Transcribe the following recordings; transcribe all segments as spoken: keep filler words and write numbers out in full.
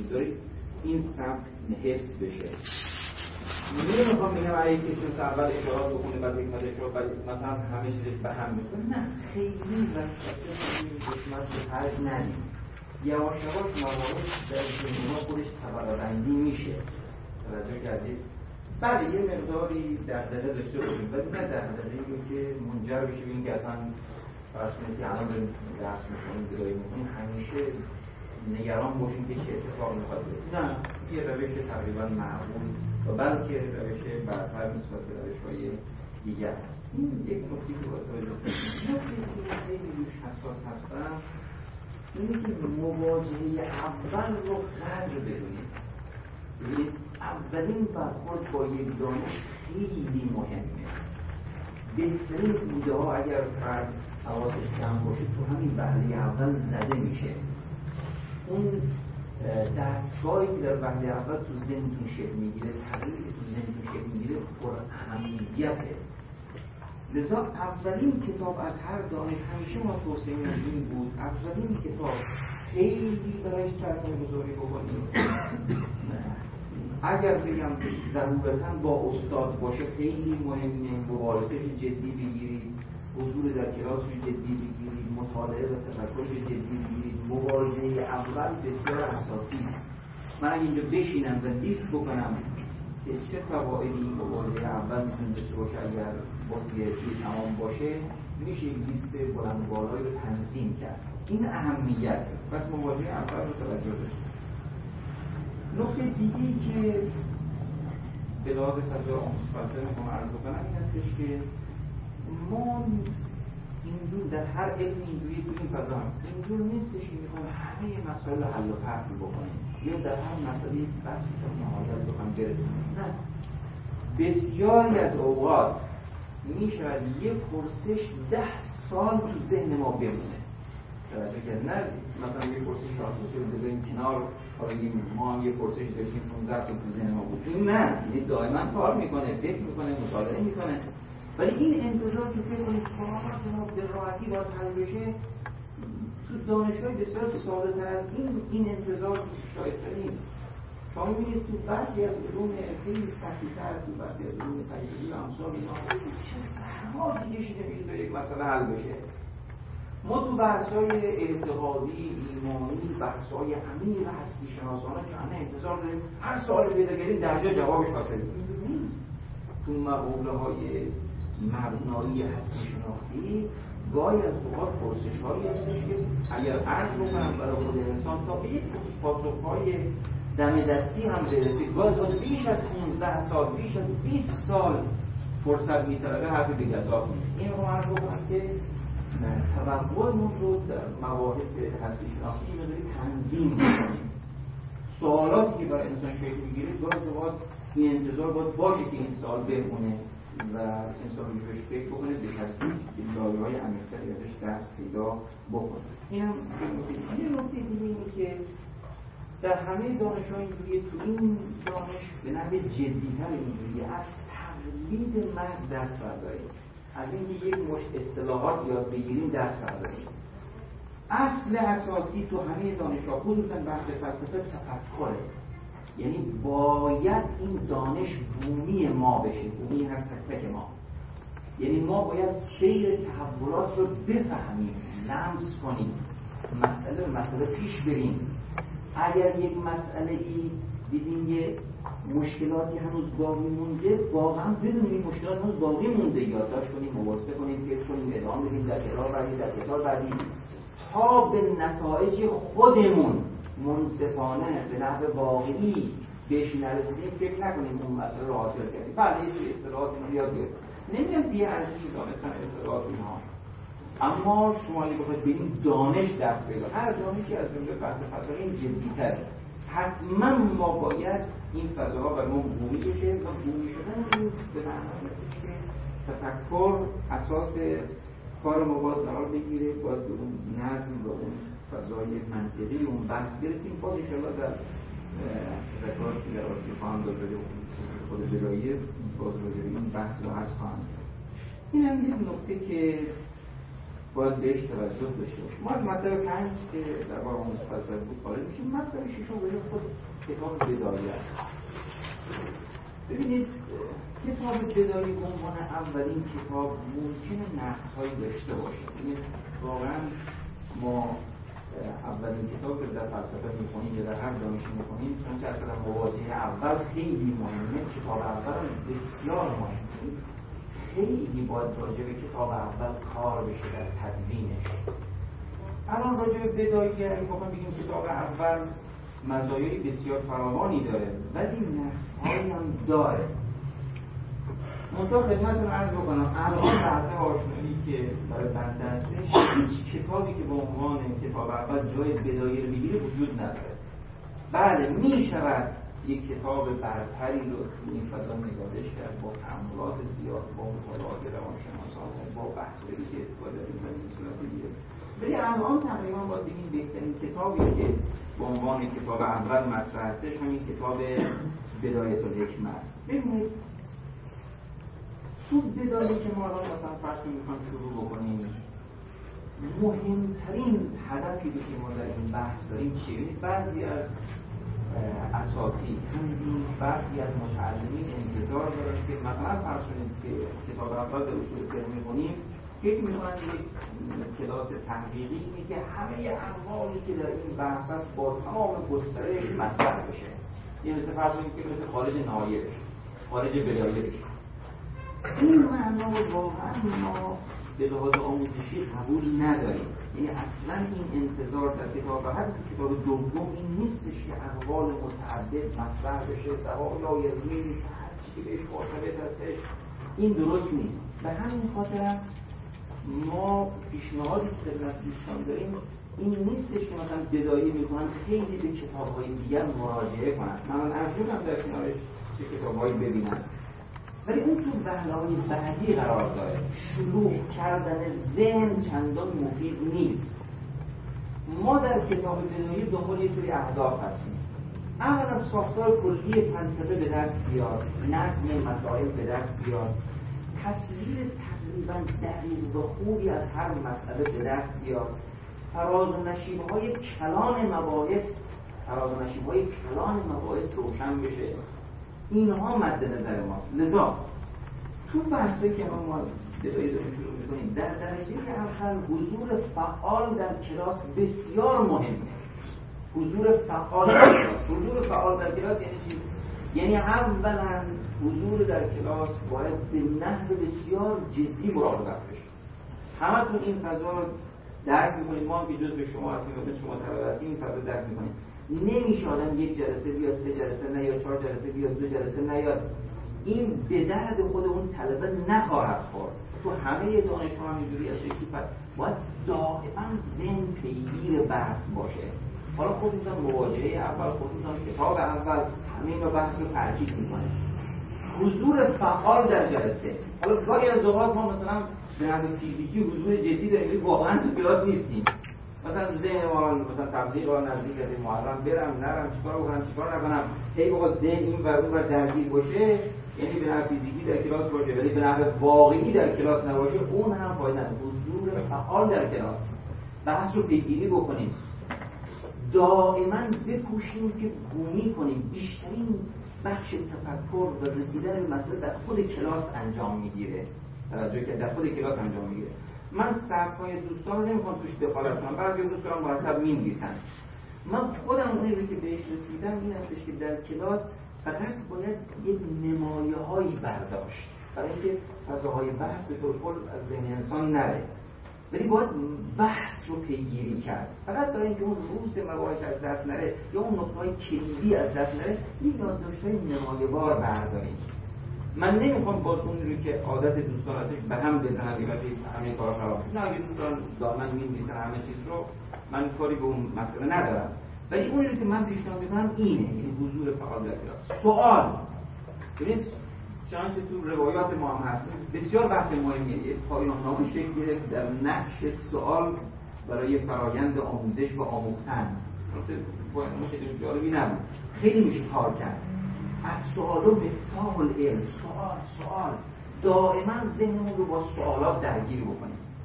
بذارید این سبک حفظ بشه. من میخوام بگم اگه کسی اول اشارات بکنه بعد یک اشارات بعد مثلا همه چیز به هم میکنه، نه خیلی وسوسه کنیم دشمن حرج ندیم. یواش یواش موارد در ذهن ما خودش طبقه‌بندی میشه. توجه کردید؟ بعد یه مقداری دغدغه داشته باشیم ولی نه دغدغه‌ای که منجر بشه به اینکه اصلا فرض کنید که الان داریم درس می‌خونیم درایی می‌کنیم همیشه نگران باشیم که چه اتفاقی می‌خواد بیفته. نه، یه روش تقریبا معقول و بلکه روش برتر نسبت به روش‌های دیگر است. این یک نکته که باید توجه کنیم. نکته که خیلی روش حساس هستم اینه که مواجهه اول رو قدر بدونیم. ببینید اولین برخورد با یک دانش خیلی مهمه. بهترین ایده ها اگر فرد حواسش جمع باشه تو همین وهله اول زده میشه. اون دستگاهی که در وهله اول تو ذهنتون شکل میگیره، تغییری که تو ذهنتون شکل میگیره پر اهمیته. لذا اولین کتاب از هر دانش همیشه ما توصیه این بود اولین کتاب خیلی برای سرمایه گذاری بکنیم. اگر بگم ضرورتاً با استاد باشه خیلی مهمه، مباحثه جدی بگیرید، حضور در کلاس جدی بگیرید، مطالعه و تفکر جدی بگیرید. مبارزه اول بسیار اساسی است. من اگه اینجا بشینم و لیست بکنم که چه فوایدی مبارزه اول میتونه داشته باشه اگر با سیاسی تمام باشه، میشه لیست بلند و بالایی رو تنظیم کرد. این اهمیت پس مواجهه اول رو توجه داشته. نکته دیگه‌ای که به لحاظ فضای آموزش فلسفه میخوام عرض بکنم این هستش که ما اینجور در هر علم اینجوری تو این فضا هم اینجور نیستش که میخوام همه مسائل حل و فصل بکنیم یا در هر مسئله بحثی که نهایت بخوام برسونیم. نه، بسیاری از اوقات میشود یه پرسش ده سال تو ذهن ما بمونه. توجه کرد؟ نه مثلا یه پرسش آساسی رو بذاریم کنار، حالا ما هم یه پرسش داشتیم پانزده سال تو ذهن ما بود. این نه، یعنی دائما کار میکنه، فکر میکنه، مطالعه میکنه. ولی این انتظار که فکر کنید کار ما به راحتی باید حل بشه، تو دانشگاه بسیار ساده تر از این این انتظار شایسته نیست. شما میبینید تو بعضی از علوم خیلی سختی‌تر، تو بعضی از علوم تجربی و امثال اینا چه دیگه شده میشه تا یک مسئله حل بشه. ما تو بحث‌های اعتقادی، ایمانی، بحث‌های عمیق هستی شناسانه که همه انتظار داریم هر سوال پیدا کردیم در جا جوابش حاصل نیست. تو مقوله‌های مبنایی هستی شناختی گاهی از اوقات پرسش‌هایی هستش که اگر عرض بکنم برای خود انسان تا به یک پاسخ‌های دم دستی هم برسید باید بیش از پانزده سال، بیش از بیست سال فرصت می‌طلبه، حرف بی‌گزاف نیست. این رو عرض بکنم که توقعمون رو در مباحث هستی شناختی مقداری تنظیم کنیم. سوالاتی که برای انسان شکل می‌گیره گاهی اوقات این انتظار باید باشه که این سوال بمونه و انسان روش فکر بکنه به تصدیق این لایه‌های عمیق‌تری ازش دست پیدا بکنه. این هم یه نکته دیگه اینه که در همه دانش‌ها اینجوریه، تو این دانش به نحو جدی‌تر اینجوریه از تقلید محض دست برداریم، از اینکه یک مشت اصطلاحات یاد بگیریم دست برداریم. اصل اساسی تو همه دانش‌ها خصوصاً بحث فلسفه تفکره. یعنی باید این دانش بومی ما بشه، بومی هر تک تک ما. یعنی ما باید سیر تحولات رو بفهمیم، لمس کنیم، مسئله به مسئله پیش بریم. اگر یک مسئله ای دیدیم یه مشکلاتی هنوز باقی مونده، واقعا بدونیم این مشکلات هنوز باقی مونده، یادداشت کنیم، مباحثه کنیم، فکر کنیم، ادامه بدیم در کتاب بعدی، در کتاب بعدی، تا به نتایج خودمون منصفانه به نحو واقعی بهش نرسیدیم فکر نکنیم اون مسئله رو حاصل کردیم. بله یه سری اصطلاحات اینو یاد گرفتیم، نمیگم بی ارزش دانستن اصطلاحات اینها، اما شما اگه بخواید به این دانش دست پیدا، هر دانشی از جمله بحث فلسفه این جدی‌تره. حتما ما باید این فضاها برای ما بومی بشه و بومی شدن این به معنی که تفکر اساس کار ما باید قرار بگیره، باید به اون نظم و اون فضای منطقی اون بحث برسیم. باز انشاءالله در ذکراتی که در آتی خواهم داد راجع خود جلایه باز راجع این بحث رو هست خواهم. این هم یک نکته که باید بهش توجه داشته باشیم. ما از مطلب پنج که در بار آموزش فلسفه بود خارج میشیم. مطلب ششم به خود کتاب بدایه است. ببینید کتاب بدایه به عنوان اولین کتاب ممکنه نقص‌هایی داشته باشه. یعنی واقعا ما اولین کتاب که در فلسفه می‌خونیم یا در هر دانشی می‌خونیم چون که اصلا مواجهه اول خیلی مهمه. کتاب اول بسیار مهمه. خیلی باید راجع به کتاب اول کار بشه در تدوینش. الان راجع به بدایه اگه بخوایم بگیم کتاب اول مزایای بسیار فراوانی داره ولی نقص‌هایی هم داره. منطقه خدمتتون عرض بکنم الان بحث آشنایی که برای بنده هستش هیچ کتابی که به عنوان کتاب اول جای بدایه رو میگیره وجود نداره. بله میشود یک کتاب برتری رو تو این فضا نگارش کرد با تأملات زیاد، با مطالعات روانشناسانه، با بحث‌هایی که استفاده داریم در این صورت دیگه. ولی الان تقریبا باید بگیم بهترین کتابی که به عنوان کتاب اول مطرح هستش همین کتاب بدایه الحکمه است. ببینید تو بدایه که ما الان مثلا فرض می‌کنیم شروع بکنیم مهمترین هدفی که ما در این بحث داریم چیه؟ بعضی از اساتید همین برخی از متعلمین انتظار دارن که مثلا فرض کنید که کتاب اول به اصول فقه می‌خونیم فکر می‌کنن یک کلاس تحقیقی اینه که همه انواعی که در این بحث است با تمام گسترش مطرح بشه. یه مثل فرض کنید که مثل خارج نهایه بشه، خارج بدایه بشه. این معنا واقعا ما به لحاظ آموزشی قبول نداریم. یعنی اصلا این انتظار در کتاب و حتی کتاب دوم این نیستش که اقوال متعدد مطرح بشه، سوایا یزمین هر چی که بهش مرتبط هستش این درست نیست. به همین خاطر ما پیشنهادی که خدمت دوستان داریم این نیستش که مثلا بدایه میکنن خیلی به کتاب‌های دیگر مراجعه کنن. من ارجوم در کنارش چه کتاب‌هایی ببینن ولی اون تو بحرهای بعدی قرار داره. شلوغ کردن ذهن چندان مفید نیست. ما در کتاب بدایه دنبال یه سری اهداف هستیم. اول از ساختار کلی فلسفه به دست بیاد، نظم مسائل به دست بیاد، تصویر تقریبا دقیق و خوبی از هر مسئله به دست بیاد، فراز و نشیب‌های کلان مباحث فراز و نشیب‌های کلان مباحث روشن بشه. اینها مد نظر ماست. لذا تو بحثی که ما بدایه داریم شروع می‌کنیم در درجه اول حضور فعال در کلاس بسیار مهمه. حضور فعال در کلاس حضور فعال در کلاس یعنی چی؟ یعنی اولا حضور در کلاس باید به نحو بسیار جدی مراقبت بشه. همتون این فضا رو درک می‌کنید. ما هم که جزء شما هستیم و شما طلبه هستیم این فضا درک می‌کنید. نمیشه آدم یک جلسه بیاد، سه جلسه نیاد، چهار جلسه بیاد، دو جلسه نیاد. این به درد خود اون طلبه نخواهد خورد. تو همه دانشجوها همینجوری هست که باید دائما ذهن پیگیر بحث باشه. حالا خودتون مواجهه اول، خودتون کتاب اول همین بحث رو ترکیب میکنه. حضور فعال در جلسه. حالا گاهی از اوقات ما مثلا به نحو فیزیکی حضور جدی داریم واقعا تو کلاس نیستیم. مثلا ذهن ما مثلا تبلیغ و نزدیک از محرم برم نرم چیکار بکنم چیکار نکنم هی بخواد ذهن این ور اون ور درگیر باشه یعنی به نحو فیزیکی در کلاس باشه ولی به نحو واقعی در کلاس نباشه اون هم فایده نداره. حضور فعال در کلاس بحث رو پیگیری بکنیم. دائما بکوشیم که بومی کنیم. بیشترین بخش تفکر و رسیدن به مسئله در خود کلاس انجام میگیره. توجه که در خود کلاس انجام میگیره. من صفحه‌های دوستان رو نمی‌خوام توش دخالت کنم. بعضی دوستان مرتب می‌نویسن. من خودم اونی رو که بهش رسیدم این هستش که در کلاس فقط باید یک نمایه‌هایی برداشت برای اینکه فضاهای بحث به طور کل از ذهن انسان نره. ولی باید بحث رو پیگیری کرد. فقط برای اینکه اون روز مباحث از دست نره یا اون نقطه‌های کلیدی از دست نره این یادداشت‌های نمایه‌وار برداریم. من نمیخوام با اون رو که عادت دوستان هستش به هم بزنم دیگه همه کارا خراب نه. اگه دوستان دائما می‌نویسن همه چیز رو من کاری به اون مسئله ندارم. ولی اون رو که من پیشنهاد می‌کنم اینه، یعنی حضور فعال در کلاس. سوال ببینید چون که تو روایات ما هم هست بسیار بحث مهمیه. یک پایان‌نامه شکل گرفت در نقش سوال برای فرآیند آموزش و آموختن. البته پایان‌نامه خیلی جالبی نبود. خیلی میشه کار کرد. از سوالو مفتاح العلم. سوال سوال دائما ذهنمون رو با سوالات درگیر بکنیم.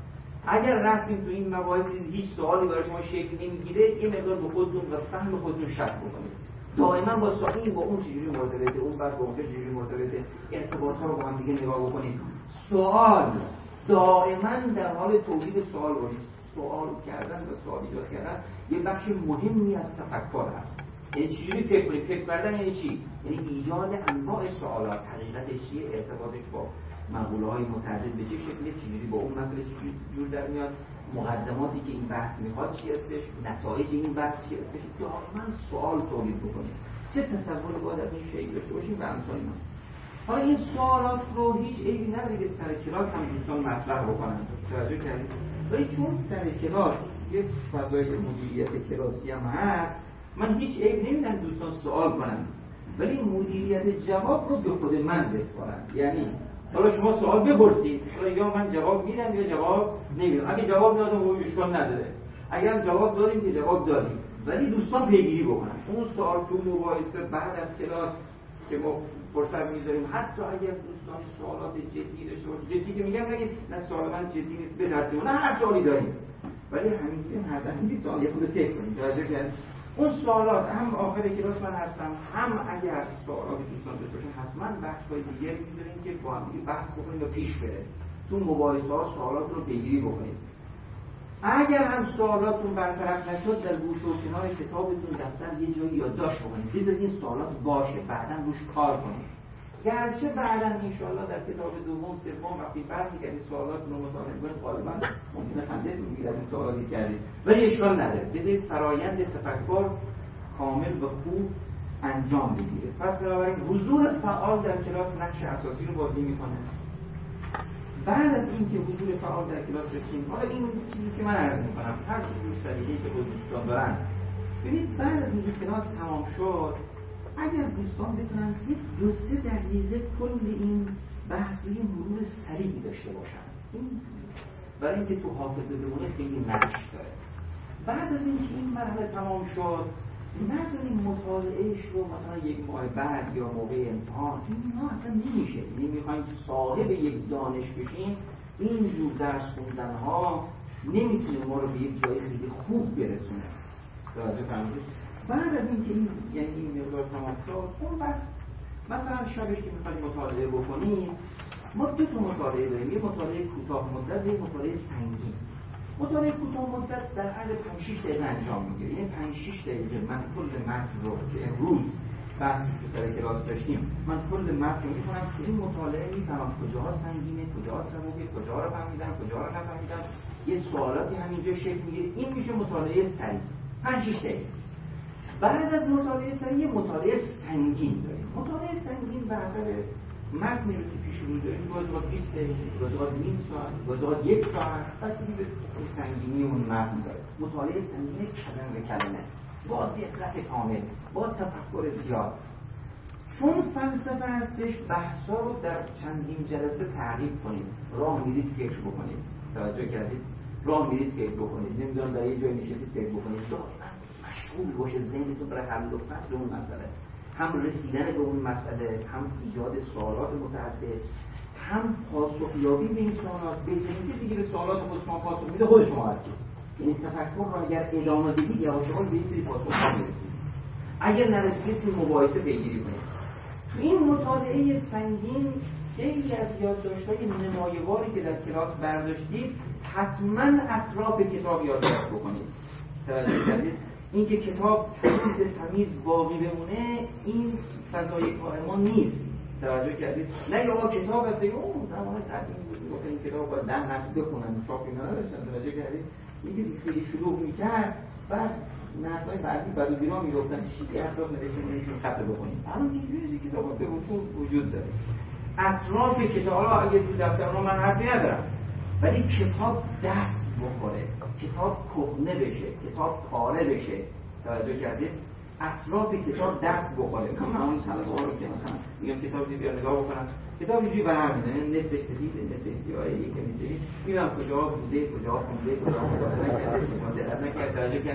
اگر رفتیم تو این مباحث هیچ سوالی برای شما شکل نمیگیره، یه مقدار به خودتون و فهم خودتون شک بکنید. دائما با سوالی با اون چجوری مرتبطه، اون بعد با اون چجوری مرتبطه، ارتباطات رو با هم دیگه نگاه بکنید. سوال دائما در حال تولید سوال باشید. سوال کردن و سوال ایجاد کردن یه بخش مهمی از تفکر هست. یعنی چجوری فکر کنید؟ فکر کردن یعنی چی؟ یعنی ایجاد انواع سوالات، حقیقتش چیه، ارتباطش با مقوله‌های متعدد به چه شکلی، چجوری با اون مسئله چجوری جور در میاد، مقدماتی که این بحث میخواد چی هستش، نتایج این بحث چی هستش. دائما سوال تولید بکنید. چه تصوری باید از این شکل داشته باشیم و امثال اینا. حالا این سوالات رو هیچ عیبی نداره که سر کلاس هم دوستان مطرح بکنن. توجه کردید؟ ولی چون سر کلاس یه فضای مدیریت کلاسی هم هست، من هیچ عیب نمیدم دوستان سوال کنن، ولی مدیریت جواب رو به خود من بسپارن. یعنی حالا شما سوال بپرسید، یا من جواب میدم یا جواب نمیدم. اگه جواب دادم اون اشکال نداره، اگر جواب دادیم که جواب دادیم، ولی دوستان پیگیری بکنن. اون سوال تو مباحثه بعد از کلاس که ما فرصت میذاریم، حتی اگر دوستان سوالات جدی داشته باشن، جدی که میگم نگید نه سوال من جدی نیست بترسیم، نه هر سوالی داریم، ولی همین هر دفعه سوال یه خود فکر کنید. توجه کنید اون سوالات هم آخر کلاس من هستم، هم اگر سوالات دوستان داشته باشن حتما بحث‌های دیگه میذاریم که با هم دیگه بحث بکنیم و پیش بره. تو مباحثه‌ها سوالات رو پیگیری بکنید. اگر هم سوالاتون برطرف نشد، در گوشه و کنار کتابتون دفتر یه جایی یادداشت بکنید، بذارید این سوالات باشه، بعداً روش کار کنید. گرچه بعداً انشاءالله در کتاب دوم سوم وقتی برمیگردید سوالات رو مطالعه کنید، غالباً ممکنه خنده‌تون بگیره از این سوالاتی کردید، ولی اشکال نداره. بذارید فرایند تفکر کامل و خوب انجام بگیره. پس بنابراین حضور فعال در کلاس نقش اساسی رو بازی میکنه. بعد از اینکه حضور فعال در کلاس رسیم، حالا این چیزی که من عرض میکنم هر چیزی سلیقه‌ای که دوستان دارن، ببینید بعد از اینکه کلاس تمام شد، اگر دوستان بتونن یک دو سه دقیقه کل این بحث رو یه مرور سریعی داشته باشن، این برای اینکه تو حافظه بمونه خیلی نقش داره. بعد از اینکه این مرحله تمام شد، نذاریم مطالعهش رو مثلا یک ماه بعد یا موقع امتحان، اینا اصلا نمیشه. یعنی میخوایم صاحب یک دانش بشیم، اینجور درس خوندن ها نمیتونه ما رو به یک جای خیلی خوب برسونه. توجه فرمودید؟ بعد از اینکه این یعنی این مقدار تمام شد، اون وقت مثلا شبش که میخوایم مطالعه بکنیم، ما دو تا مطالعه داریم، یه مطالعه کوتاه مدت، یه مطالعه سنگین. مطالعه کوتاه مدت در عرض پنج شش دقیقه انجام میگیره. این پنج شش دقیقه من کل متن رو که امروز بحثی که سر کلاس داشتیم، من کل متن رو میخونم که این مطالعه میفهمم کجاها سنگینه، کجاها سبکه، کجا رو فهمیدم، کجا رو نفهمیدم، یه سوالاتی همینجا شکل میگیره. این میشه مطالعه سریع پنج شش دقیقه. بعد از مطالعه سریع یه مطالعه سنگین داریم. مطالعه سنگین به حسب متنی رو که پیش رو داریم، گاهی بیست دقیقه، گاهی نیم ساعت، گاهی یک ساعت، بستگی به سنگینی اون متن داره. مطالعه سنگین کلمه به کلمه، با دقت کامل، با تفکر زیاد. چون فلسفه هستش، بحثا رو در چندین جلسه تعریف کنید، راه میرید فکر بکنید. توجه کردید؟ راه میرید فکر بکنید، نمیدونم در یه جای نشستید فکر بکنید، دائما مشغول باشه ذهنتون برای حل و فصل اون مسئله، هم رسیدن به اون مسئله، هم ایجاد سوالات متعدد، هم پاسخیابی به این سوالات. بهترین که دیگه به سوالات خود شما پاسخ میده خود شما هستید. یعنی تفکر رو اگر ادامه بدید یواش یواش به این سری پاسخ‌ها میرسید. اگر نرسید تو مباحثه پیگیری کنید. تو این مطالعه سنگین خیلی از یادداشت‌های نمایه‌واری که در کلاس برداشتید حتما اطراف کتاب یادداشت بکنید. توجه کردید؟ اینکه کتاب تمیز تمیز باقی بمونه، این فضای کار ما نیست. توجه کردید؟ نه یا کتاب هست اون زمان قدیم بود گفتن این کتاب باید ده نسل بخونن، چاپی نداشتن. توجه کردید؟ یکی خیلی شلوغ میکرد، بعد نسل‌های بعدی بعد و بیرا میگفتن چیزی اطراف نوشته نمیشون خط بخونیم. الان اینجوری کتاب به وفور وجود داره. اطراف کتاب ها اگه تو دفترها من حرفی ندارم، ولی کتاب دست بخوره، کتاب کهنه بشه، کتاب پاره بشه. توجه کردید؟ اطراف کتاب دست بخوره. من اون طلبه ها رو که مثلا میگم کتاب دیگه بیا نگاه بکنم، کتاب اینجوری برام میاد، نصفش سفید، نصفش سیاه، یک کمی سفید، میبینم کجا بوده، کجا خونده، کجا مطالعه نکرده، کجا درس نکرده. توجه کردید؟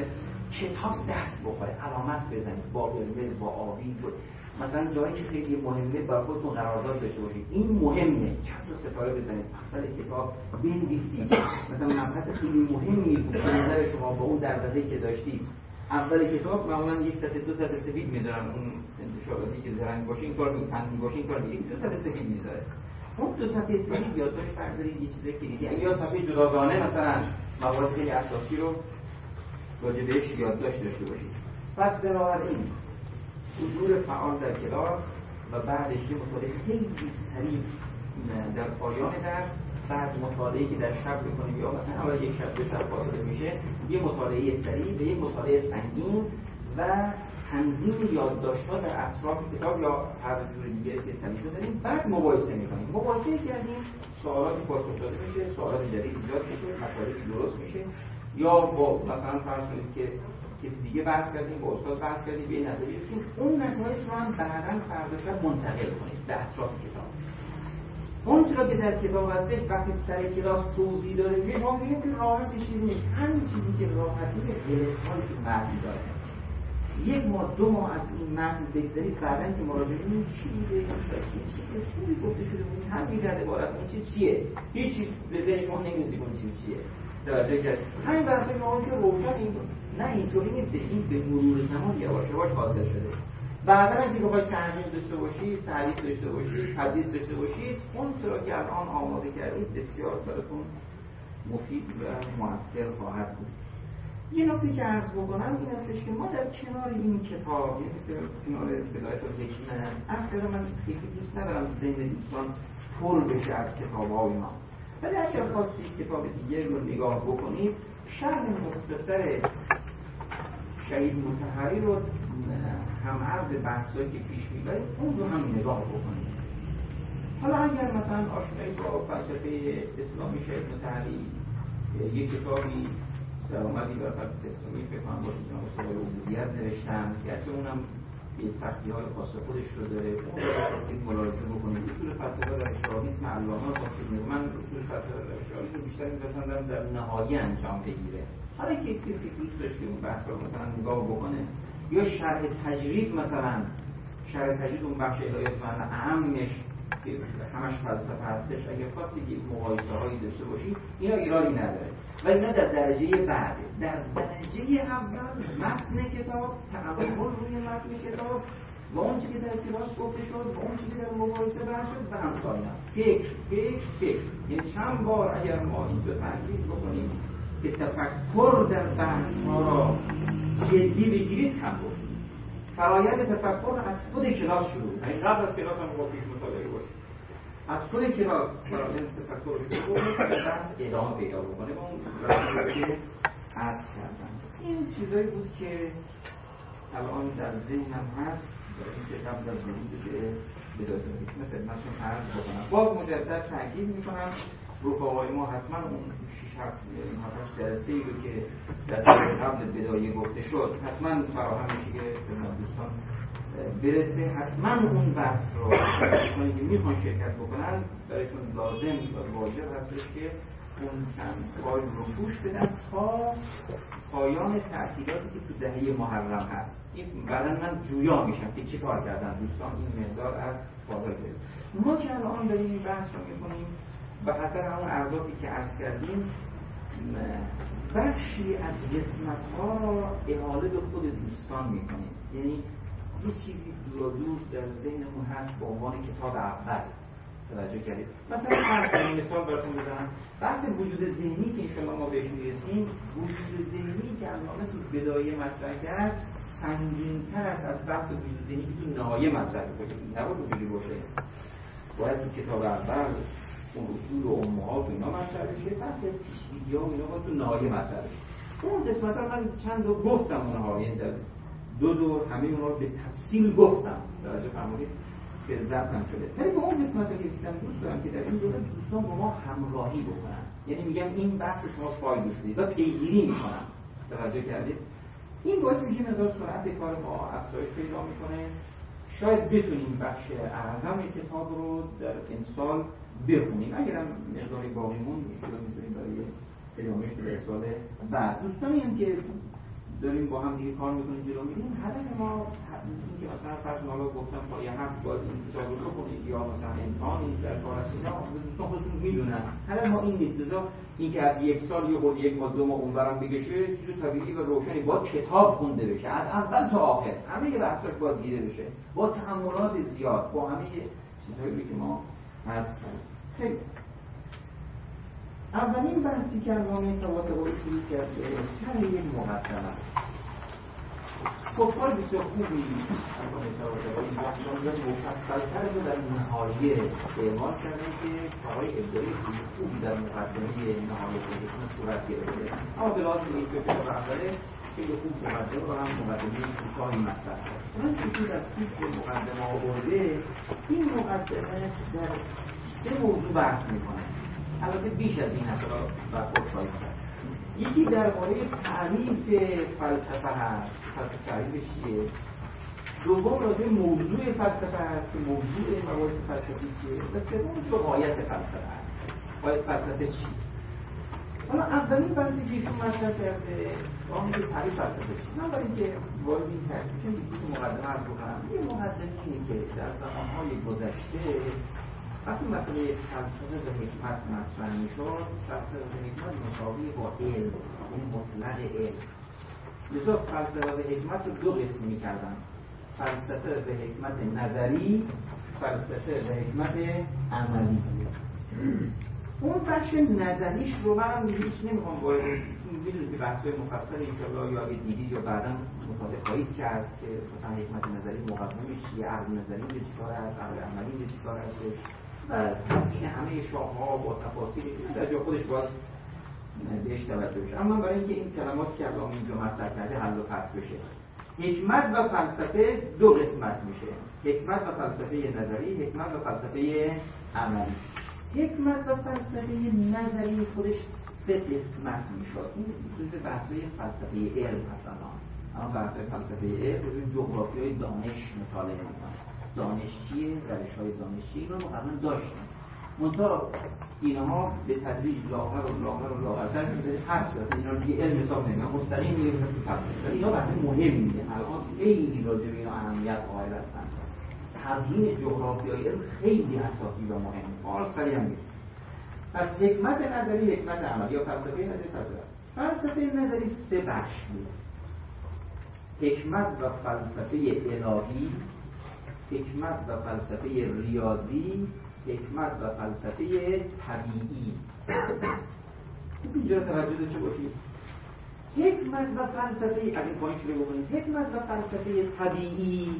کتاب دست بخوره، علامت بزنید با قرمز با آبی، مثلا جایی که خیلی مهمه برای خودتون قرارداد داشته باشید این مهمه، چند تا ستاره بزنید اول کتاب بنویسید. مثلا مبحث خیلی مهمی بود به نظر شما با اون دغدغه‌ای که داشتید اول کتاب معمولا یک صفحه دو صفحه سفید میذارن، اون انتشاراتی که زرنگ باشه این کار می‌کنی باشه این کار دیگه دو صفحه سفید میذاره. اون دو صفحه سفید یادداشت بردارید یه چیزی کلیدی، یا صفحه جداگانه مثلا موارد خیلی اساسی رو راجع بهش یادداشت داشته باشید. پس بنابراین حضور فعال در کلاس و بعدش یه مطالعه خیلی سریع در پایان درس، بعد مطالعه‌ای که در شب بکنیم یا مثلا اول یک شب دو شب فاصله میشه، یه مطالعه سریع و یه مطالعه سنگین و تنظیم یادداشت‌ها در اطراف کتاب یا هر جور دیگه که سریع بزنیم، بعد مباحثه می‌کنیم. مباحثه کردیم، سوالاتی پاسخ داده میشه، سوالات جدید ایجاد میشه، مطالبی درست میشه، یا با مثلا فرض کنید که کسی دیگه بحث کردیم با استاد بحث کردیم به این نتیجه رسیدیم، اون نتایج رو هم بعداً فردا شب منتقل کنید به اطراف کتاب. اون چرا که در کتاب هستش وقتی سر کلاس توضیح داره میگه ما میگیم که راحت چیزی نیست، همین چیزی که راحتی غلط‌هایی که متن داره. یک ماه دو ماه از این متن بگذارید بعداً که مراجعه کنید چی بوده این چیزی که خوبی گفته شده بود هم می‌گرده عبارت اون چیز چیه؟ هیچ چیز به ذهن ما نمی‌رسید اون چیز چیه. توجه کرد همین بحث ما که روشن این نه اینطوری نیست، این به مرور زمان یواش یواش حاصل شده. بعدا اگه بخواید ترجمه داشته باشید، تعریف داشته باشید، حدیث داشته باشید، اون چرا که الان آماده کردید بسیار براتون مفید و مؤثر خواهد بود. یه نکته که عرض بکنم این هستش که ما در کنار این کتاب، یعنی که کنار بدایت و ذکر عرض کردم من خیلی دوست ندارم ذهن دوستان پر بشه از کتاب‌های ما. ولی اگر خواستید کتاب دیگه رو نگاه بکنید، شرح مختصر شهید مطهری رو هم عرض بحثایی که پیش میبرید اون رو هم نگاه بکنید. حالا اگر مثلا آشنایی با فلسفه اسلامی شهید مطهری یک کتابی در اومدی و فلسفه اسلامی بکنم باشید جناب استاد عبودیت نوشتن که حتی اونم یه سختی های خاص خودش رو داره، اون رو خواستید ملاحظه بکنید. اصول فلسفه در اشراقیسم علامه خواستید میگه من اصول فلسفه در اشراقیسم رو بیشتر می‌پسندم در نهایی انجام بگیره. حالا که کسی دوست داشت که اون بحث رو مثلا نگاه بکنه یا شرح تجرید، مثلا شرح تجرید اون بخش الهیات معنی اهمش که همش فلسفه هستش، اگر خواستید یک مقایسه هایی داشته باشید اینا ایرادی نداره. و اینا در درجه بعد، در درجه اول متن کتاب، تأمل روی متن کتاب و اون چیزی که در کلاس گفته شد و اون چیزی که در مباحثه بحث شد و همسال اینا فکر فکر فکر یعنی چند بار اگر ما اینجا تاکید بکنیم که تفکر در بحث ها را جدی بگیرید هم گفتیم. فرایند تفکر از خود کلاس شروع، یعنی قبل از کلاس هم با پیش مطالعه باشید، از خود کلاس فرایند تفکر رو شروع کنید و بحث ادامه پیدا بکنه. با اون روشی که عرض کردم این چیزایی بود که الان در ذهنم هست و این که قبل از ورود به بدایت الحکمه خدمتتون عرض بکنم. باز مجدد تاکید میکنم رفقای ما حتما اون شش هفت جلسه‌ای رو که در قبل بدایه گفته شد حتما فراهم میشه که خدمت دوستان برسه. حتما اون بحث رو دوستانی که میخوان شرکت بکنن برایشون لازم و واجب هستش که اون چند فایل رو گوش بدن تا پایان تأکیداتی که تو دهه محرم هست. این بعدا من جویا میشم که چی کار کردن دوستان این مقدار از فاضل بریم. ما که الان داریم این بحث رو میکنیم به حسب همون اهدافی که عرض کردیم بخشی از قسمت‌ها را احاله به خود دوستان میکنیم، یعنی یه چیزی دور دور در ذهنمون هست به عنوان کتاب اول. توجه کردید؟ مثلا من مثال براتون بزنم، بحث وجود ذهنی که انشاءالله ما بهش میرسیم، وجود ذهنی که علامه تو بدایه مطرح کرد سنگین‌تر است از بحث وجود ذهنی که تو نهایه مطرح کنید. نباید اونجوری باشه، باید تو کتاب اول اون اصول و امهات و اینا مطرح بشه، بحث پیش‌بینی‌ها و اینا باید تو نهایه مطرح بشه. اون قسمت‌ها من چند دو گفتم اونها، یعنی در دو دور همه اونها به تفصیل گفتم. توجه فرمودید که ضبطم شده. ولی به اون قسمت که رسیدم دوست دارم که در این دوره دوستان با ما همراهی بکنن. یعنی میگم این بحث شما فایل بشید و پیگیری میکنن. توجه کردید؟ این باعث میشه مقدار سرعت کار ما افزایش پیدا میکنه. شاید بتونیم بخش اعظم کتاب رو در امسال بخونیم. اگرم مقداری باقی مون میشه میذاریم برای ادامهش در سال بعد. دوستانی هم که داریم با هم دیگه کار میکنیم جلو میریم، هدف ما این که مثلا فرض حالا گفتم تا یه هفت باید این کتاب رو بخونید یا مثلا امتحانی در کار هست اینا دوستان خودتون میدونن، هدف ما این نیست. لذا این که از یک سال یه خود یک ماه دو ماه اونورم بکشه چیز طبیعی و روشنی، باید کتاب خونده بشه از اول تا آخر، همه یه بحثاش باید دیده بشه با تحملات زیاد، با همه چیزهایی که ما هست. خیلی اولین بحثی که علامه طباطبایی شروع کرده چند یک مقدمه کفار بسیار خوبی علامه طباطبایی باید مفصل‌تر رو در نهایه اعمال کردن که کارهای ابداعی خوبی در مقدمه نهایه خودشون صورت گرفته، اما به لحاظ این که کتاب اوله خیلی خوب مقدمه و هم مقدمه کوتاهی مطرح کرد. من چیزی در تیتر مقدمه آورده، این مقدمه در سه موضوع بحث میکنه، البته بیش از این هست و خود خواهید کرد. یکی درباره تعریف فلسفه هست، فلسفه تعریفش چیه؟ دوم راجع به موضوع فلسفه هست که موضوع مباحث فلسفی چیه؟ و سوم راجع به غایت فلسفه هست، غایت فلسفه چیه؟ حالا اولین بحثی که ایشون مطرح کرده آن که تعریف فلسفه چیه. من برای اینکه وارد این تعریف چون یکی مقدمه عرض بکنم، یه مقدمه اینه که در زمانهای گذشته وقتی مسئله فلسفه و حکمت مطرح میشد، فلسفه و حکمت مساوی با علم، این مطلق علم. لذا فلسفه و حکمت رو دو قسم میکردن، فلسفه و حکمت نظری، فلسفه و حکمت عملی. اون بخش نظریش رو من هیچ نمیخوام باید میدونید که بحث‌های مفصل انشاءالله یا دیدید یا بعدا مطالعه خواهید کرد که مثلا حکمت نظری مقدمه‌اش چیه، عقل نظری به چیکار است، عقل عملی به چیکار است و تبیین همه شاخه‌ها با تفاصیل در جا خودش باید بهش توجه بشه. اما برای اینکه این کلمات که علامه اینجا مطرح کرده حل و فصل بشه، حکمت و فلسفه دو قسمت میشه، حکمت و فلسفه نظری، حکمت و فلسفه عملی. حکمت و فلسفه نظری خودش سه قسمت میشد، این جزء بحث‌های فلسفه علم هستن. اما بحث‌های فلسفه علم روی جغرافیای دانش مطالعه می‌کنن، دانش چیه، روش‌های دانش چیه، اینا ما قبلا داشتیم. منتها اینها به تدریج لاغر و لاغر و لاغرتر میشه، هست که اینا دیگه علم حساب نمی‌کنن، مستقیم میگه تو فلسفه. اینا بحث مهمیه، الان خیلی راجع به اینا اهمیت قائل هستن. تبیین جغرافیای علم خیلی اساسی و مهمه. حالا سریع هم میگم. پس حکمت نظری، حکمت عملی یا فلسفه نظری، فلسفه. فلسفه نظری سه بخش بود. حکمت و فلسفه الهی، حکمت و فلسفه ریاضی، حکمت و فلسفه طبیعی. خوب اینجا توجه داشته باشید. حکمت و فلسفه اگه پایین شروع بکنید، حکمت و فلسفه طبیعی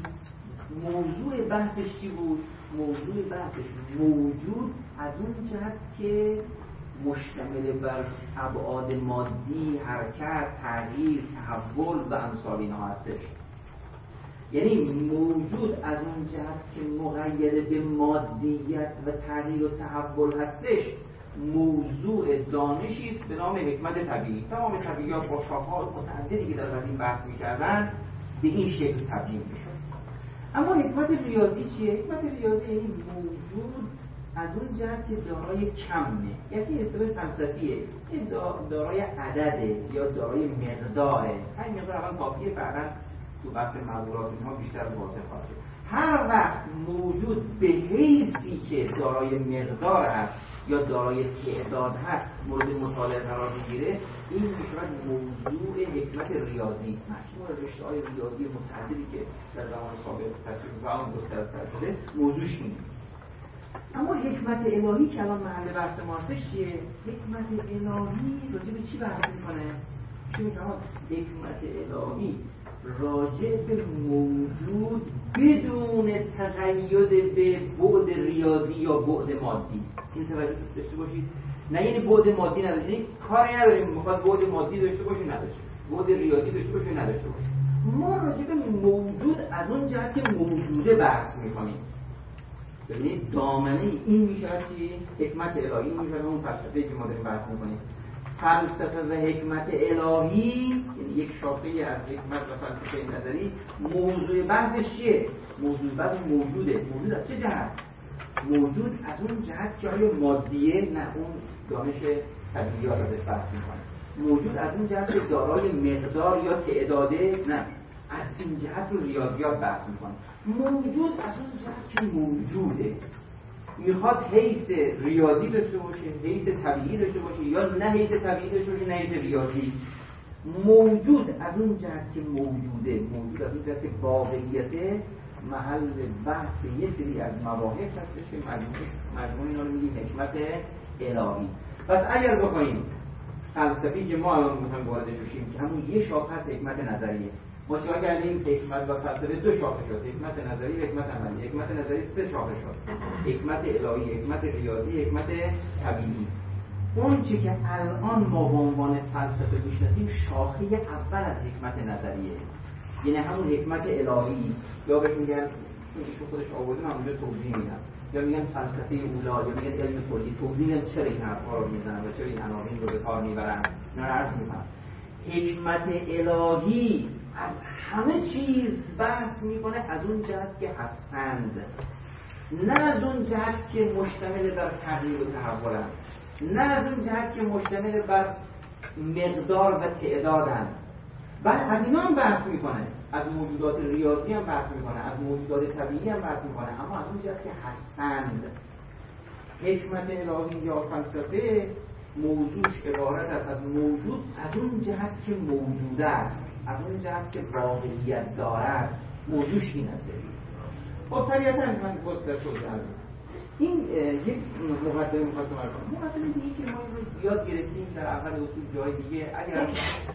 موضوع بحثش چی بود؟ موضوع بحثش موجود از اون جهت که مشتمل بر ابعاد مادی، حرکت، تغییر، تحول و امثال اینها هستش. یعنی موجود از اون جهت که مقید به مادیت و تغییر و تحول هستش، موضوع دانشی است به نام حکمت طبیعی. تمام طبیعیات با شاخه‌های متعددی که در قدیم بحث می‌کردن به این شکل تبیین می‌شد. اما حکمت ریاضی چیه؟ حکمت ریاضی یعنی موجود از اون جهت که دارای کمه، یعنی اصطلاح فلسفیه، این دارای عدده یا دارای مقداره. همین مقدار اول کافیه، فقط تو بحث معمولات اینها بیشتر واضح خواهد شد. هر وقت موجود به حیثی که دارای مقدار هست یا دارای تعداد هست مورد مطالعه قرار میگیره، این میشود موضوع حکمت ریاضی. مجموع رشته‌های ریاضی متعددی که در زمان سابق تصویر و آن گسترده شده موضوعش اینه. اما حکمت الهی که الان محل بحث ما هستش چیه؟ حکمت الهی راجع به چی بحث میکنه؟ چی میگه؟ حکمت الهی راجع به موجود بدون تقید به بعد ریاضی یا بعد مادی. این توجه داشته باشید. نه یعنی بعد مادی نداشته، یعنی کاری نداریم میخواد بعد مادی داشته باشه نداشته، بعد ریاضی داشته باشه نداشته باشه. ما راجع به موجود از اون جهت که موجوده بحث میکنیم. ببینید دامنه این میشه چی؟ حکمت الهی میشه اون فلسفه‌ای که ما داریم بحث میکنیم. فلسفه و حکمت الهی یعنی یک شاخه از حکمت و فلسفه نظری. موضوع بحثش چیه؟ موضوع بحث موجوده. موجود از چه جهت؟ موجود از اون جهت که آیا مادیه؟ نه، اون دانش طبیعیات ازش بحث میکنه. موجود از این جهت که دارای مقدار یا تعداده، نه، از این جهت رو ریاضیات بحث میکنه. موجود از اون جهت که موجوده، میخواد حیث ریاضی داشته باشه، حیث طبیعی داشته باشه، یا نه حیث طبیعی داشته باشه نه حیث ریاضی. موجود از اون جهت که موجوده، موجود از اون جهت که واقعیته، محل بحث یه سری از مباحث هستش که مجموعه مجموعه اینا رو میگیم حکمت الهی. پس اگر بخوایم فلسفی که ما الان میخوایم وارد بشیم که همون یه شاخه هست حکمت نظریه، ما چیکار کردیم؟ حکمت و فلسفه دو شاخه شد، حکمت نظری و حکمت عملی. حکمت نظری سه شاخه شد، حکمت الهی، حکمت ریاضی، حکمت طبیعی. اون چی که الان ما به عنوان فلسفه میشناسیم شاخه اول از حکمت نظریه، یعنی همون حکمت الهی، یا بهش میگن ایشون خودش آورده من اونجا توضیح میدم، یا میگن فلسفه اولا، یا میگن علم کلی. توضیح میدم چرا این حرفا رو میزنن و چرا این عناوین رو به کار میبرن. اینا رو عرض میکنم. حکمت الهی از همه چیز بحث میکنه از اون جهت که هستند، نه از اون جهت که مشتمل بر تغییر و تحولند، نه از اون جهت که مشتمل بر مقدار و تعدادند. بعد از اینا هم بحث میکنه، از موجودات ریاضی هم بحث میکنه، از موجودات طبیعی هم بحث میکنه، اما از اون جهت که هستند. حکمت الهی یا فلسفه موضوعش عبارت است از موجود از اون جهت که موجود است، از اون جهت که واقعیت دارد. موضوعش این است. خب طبیعتاً من گستر شد این یک مقدمه میخواستم ارز کنم. مقدمه دیگه که ما رو یاد گرفتیم در اول اصول جای دیگه، اگر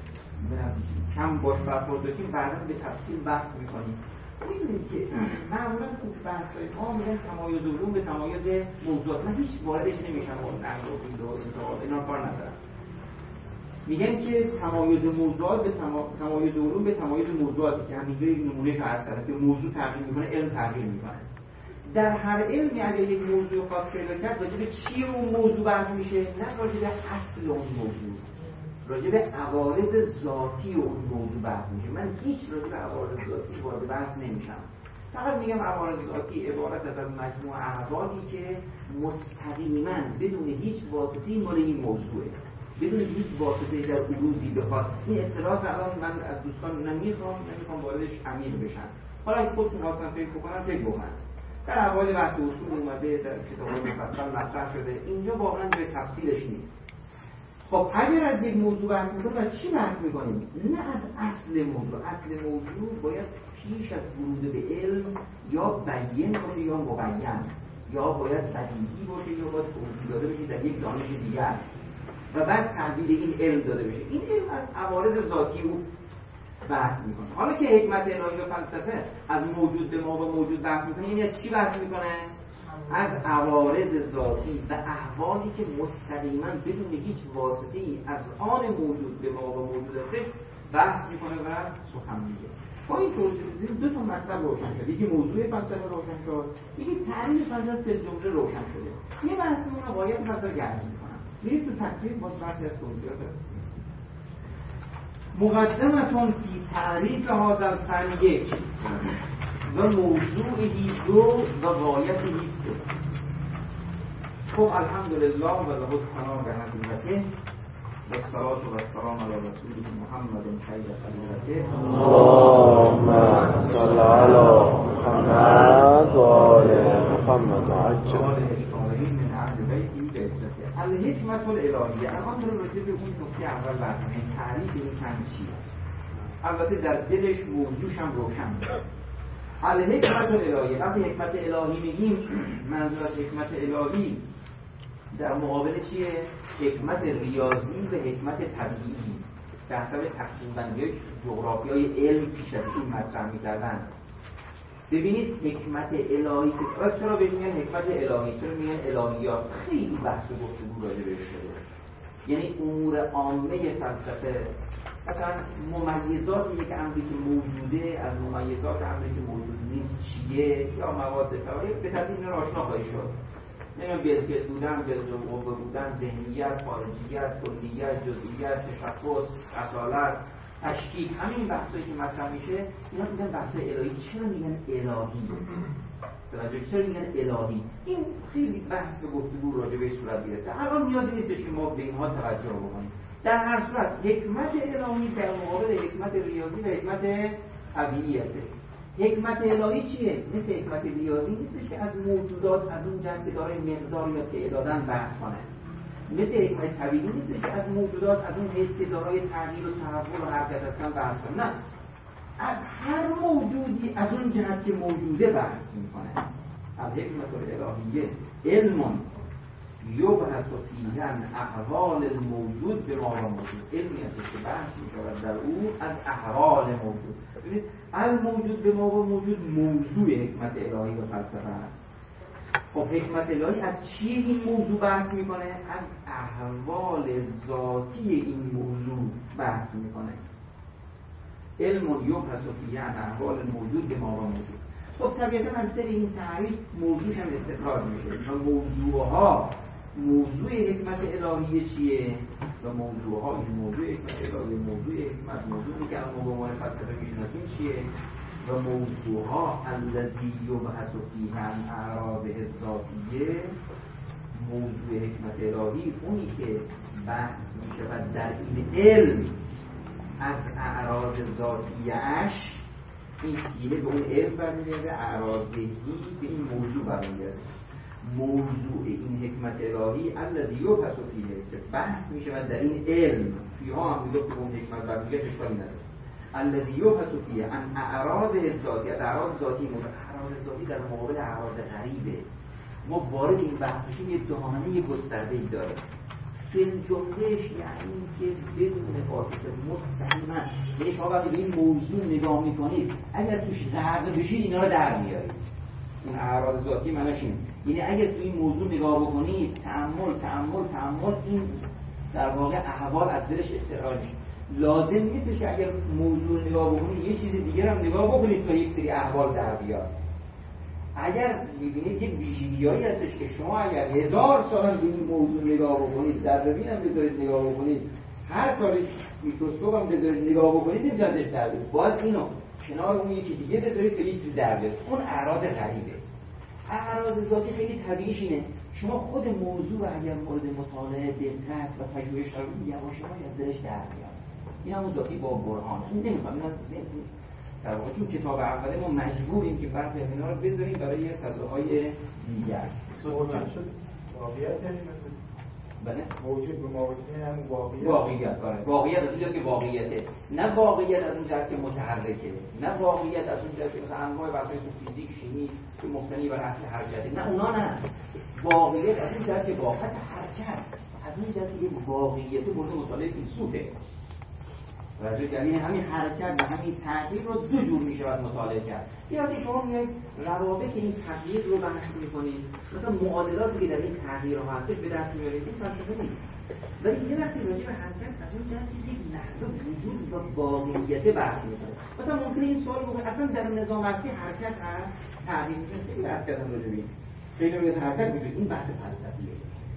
کم باش برخورد داشتیم بعدا به تفصیل بحث میکنیم. میدونید که معمولا تو بحث‌های ما میگن تمایز علوم به تمایز موضوعات. من هیچ واردش نمیشم و نقل و قیل و انتقاد اینا کار ندارم. میگن که تمایز موضوعات به تما... تمایز علوم به تمایز موضوعاتی که همینجا یک نمونه فرض کردن که موضوع تغییر میکنه، علم تغییر میکنه. در هر علمی اگر یک موضوع خاص پیدا کرد راجع به چی اون موضوع بحث میشه؟ نه راجع به اصل اون موضوع، راجع به عوارض ذاتی اون موضوع بحث میشه. من هیچ راجع به عوارض ذاتی وارد بحث نمیشم. فقط میگم عوارض ذاتی عبارت از مجموعه احوالی که مستقیما بدون هیچ واسطه‌ای مال این موضوعه، بدون هیچ واسطه‌ای در عروضی بخواد. این اصطلاح الان من از دوستان نمیخوام نمیخوام واردش عمیق بشن. حالا اگه خودتون خواستن فکر بکنن فکر بکنن. در اوایل وقت اصول اومده در کتاب‌های مفصل مطرح شده، اینجا واقعا به تفصیلش نیست. خب اگر از یک موضوع بحث می‌کنیم و چی بحث می‌کنیم؟ نه از اصل موضوع. اصل موضوع باید پیش از ورود به علم یا بیان باشه یا مبین، یا باید بدیهی باشه یا باید توضیح داده بشه در یک دانش دیگر و بعد تحویل این علم داده بشه. این علم از عوارض ذاتی او بحث میکنه. حالا که حکمت الهی و فلسفه از موجود به ما و موجود بحث میکنه، یعنی از چی بحث میکنه؟ از عوارض ذاتی و احوالی که مستقیما بدون هیچ واسطه‌ای از آن موجود به ما و موجود هستش بحث میکنه و سخن میگه. با این توضیح بدیم دو تا مطلب روشن شد. یکی موضوع فلسفه روشن شد، یکی تعریف فلسفه به جمله روشن شده. یه بحثمون رو باید فلسفه گرد میکنم. میریم تو تکلیف باز بحثی از توضیحات هست. مقدمتون فی تعریف هذا الفن یک و موضوعی دو و غایتی سه. خب الحمدلله و له الثناء به حضرته و الصلاة و السلام علی رسوله محمد خیر خلیلته اللهم صل علی محمد و آل محمد عجل من اهل بیتی بعزته. الحکمت الالهیه. الان داره راجع به اون نکته اول برنامه تعریف این فن چیه. البته در دلش موضوعش هم روشن میشه. الحکمت الالهیه. وقتی حکمت الهی میگیم منظور از حکمت الهی در مقابل چیه؟ حکمت ریاضی و حکمت طبیعی. در حسب تقسیم بندی جغرافیای علم پیش از این مطرح می‌کردن. ببینید حکمت الهی که چرا بهش میگن حکمت الهی، چرا میگن الهیات؟ خیلی بحث و گفتگو راجع بهش شده. یعنی امور عامه فلسفه، مثلا ممیزات یک امری که موجوده از ممیزات امری که موجود نیست چیه، یا مواد طبیعی به تدریج اینا آشنا خواهی شد. نمیدونم بلکه بودن، بلکه بودن، ذهنیت، خارجیت، کلیت، جزئیت، تشخص، اصالت، تشکیک، همین بحثایی که مطرح میشه اینا میگن بحث الهی. چرا میگن الهی؟ توجه، چرا میگن الهی؟ این خیلی بحث به گفتگو راجع به صورت گرفته. الان نیازی نیستش که ما به اینها توجه بکنیم. در هر صورت حکمت الهی در مقابل حکمت ریاضی و حکمت طبیعیه. حکمت الهی چیه؟ مثل حکمت ریاضی نیستش که از موجودات از اون جهت که داره مقدار یا تعداداً بحث کنه. مثل حکمت طبیعی نیستش که از موجودات از اون حیث که دارای تغییر و تحول و حرکت هستن بحث کنه. نه، از هر موجودی از اون جهت که موجوده بحث میکنه. از حکمت الهیه علم یبحث فیه عن احوال الموجود به ما موجود. علمی هست که بحث میشود در او از احوال موجود. ببینید الموجود به ما موجود موضوع حکمت الهی و فلسفه است. خب حکمت الهی از چی این موضوع بحث میکنه؟ از احوال ذاتی این موضوع بحث میکنه. علم یبحث فیه عن احوال الموجود به ما موجود. خب طبیعتا از طریق این تعریف موضوعش هم استقرار میشه. و موضوعها موضوع حکمت الهی چیه؟ و موضوعها این موضوع حکمت الهی، موضوع حکمت، موضوعی که الان به عنوان فلسفه میشناسیم چیه؟ و موضوعها الذی یبحث فیه عن اعراضه الذاتیه، موضوع حکمت الهی اونی که بحث میشه و در این علم از اعراض ذاتیه‌اش، این دیگه به اون علم برمیگرده، اعراضهی به این موضوع برمیگرده. موضوع این حکمت الهی الذی یبحث فیه که بحث میشه و در این علم فیها هم میگه که اون حکمت برمیگرده اشکالی نداره. الذی یبحث فیه عن اعراض ذاتی، از اعراض ذاتی مورد اعراض ذاتی در مقابل اعراض غریبه. ما وارد این بحث میشیم یه دامنه گسترده‌ای داره. جملهش یعنی که بدون واسطه مستقیما، یعنی شما وقتی به این موضوع نگاه میکنید اگر توش غرق بشید اینا رو در میارید. اون اعراض ذاتی معناش اینه، یعنی اگر تو این موضوع نگاه بکنید تأمل تأمل تأمل این در واقع احوال از دلش استقرار میشه. لازم نیست که اگر موضوع نگاه بکنید یه چیز دیگه هم نگاه بکنید تا یک سری احوال در بیاد. اگر می‌بینید یک ویژگی‌هایی هستش که شما اگر هزار سال به این موضوع نگاه بکنید، در ببین هم بذارید نگاه بکنید، هر کاری میکروسکوپ هم بذارید نگاه بکنید نمی‌ذارش در بیاد. باید اینو کنار اون یکی دیگه بذارید تا یه چیزی در بیاد. اون اعراض غریبه. اعراض ذاتی خیلی طبیعیش اینه. شما خود موضوع اگر مورد مطالعه دقت و پژوهش کنید یواش یواش از دلش در میاد. این همون ذاتی با برهان. این نمی‌خوام اینا در واقع چون کتاب اوله ما مجبوریم که برخی از اینا رو بذاریم برای فضاهای دیگر. موجود شد واقعیت یعنی مثل بله موجود به موجود هم واقعیت. واقعیت داره. واقعیت از اونجا که واقعیته، نه واقعیت از اونجا که متحرکه، نه واقعیت از اونجا که مثلا انواع بحث‌های فیزیک، شیمی که مبتنی بر اصل حرکته، نه اونا نه. واقعیت از اونجا که واقعیت حرکت، از اونجا که یک واقعیت مورد مطالعه فیلسوفه. راجع یعنی همین حرکت و همین تغییر رو دو جور میشه مطالعه کرد. یا اینکه شما میایید روابط این تغییر رو بحث میکنید، مثلا معادلاتی که در این تغییرها هستش به دست میارید، این فلسفه نیست. ولی یه وقتی راجع به حرکت از اون جهت یک لحظه وجود و واقعیت بحث میکنه. مثلا ممکنه این سوال بکنه اصلا در نظام عرفی حرکت هست، تغییر میشه. خیلی بحث کردن راجع به این. خیلی روی حرکت میگه این بحث فلسفیه.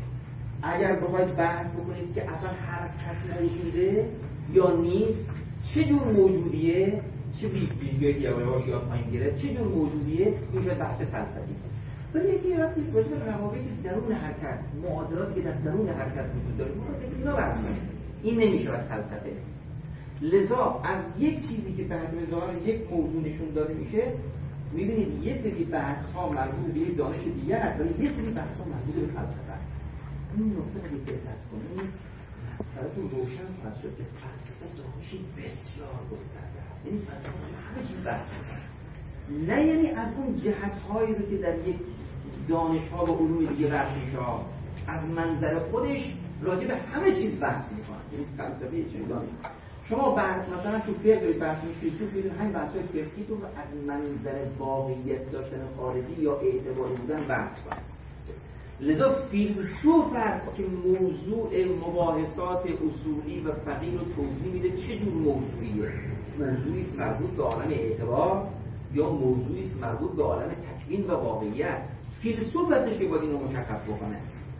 اگر بخواید بحث بکنید که اصلا حرکت موجوده یا نیست، چه جور موجودیه، چه ویژگی یواش یا پایین گرفت، چه جور موجودیه، این شاید بحث فلسفی. ولی یکی وقتی راجع به روابط درون حرکت، معادلاتی که در درون حرکت وجود داره، ما فکر اینا بحث کنیم. این نمیشه فلسفه. لذا از یک چیزی که تحت ظاهر یک موضوع نشون داده میشه، می‌بینید یه سری بحث‌ها مربوط به یک دانش دیگر هست، ولی یه سری بحث‌ها مربوط به فلسفه است. این نکته رو دقت کنید. براتون روشن خواهد شد که فلسفه دانشی بسیار گسترده است. یعنی فلسفه همه چیز بحث می‌کنه. نه یعنی از اون جهت‌هایی رو که در یک دانش‌ها و علوم دیگه بحث میشه، از منظر خودش راجع به همه چیز بحث می‌کنه. یعنی فلسفه چه دانش. شما بحث مثلا تو فقه دارید بحث می‌کنید، تو می‌بینید همین بحث‌های فقهی تو از منظر واقعیت داشتن خارجی یا اعتباری بودن بحث کنید. لذا فیلسوف است که موضوع مباحثات اصولی و فقهی رو توضیح میده چه جور موضوعیه. موضوعی است مربوط به عالم اعتبار یا موضوعی است مربوط به عالم تکوین و واقعیت. فیلسوف هستش که باید اینو مشخص بکنه.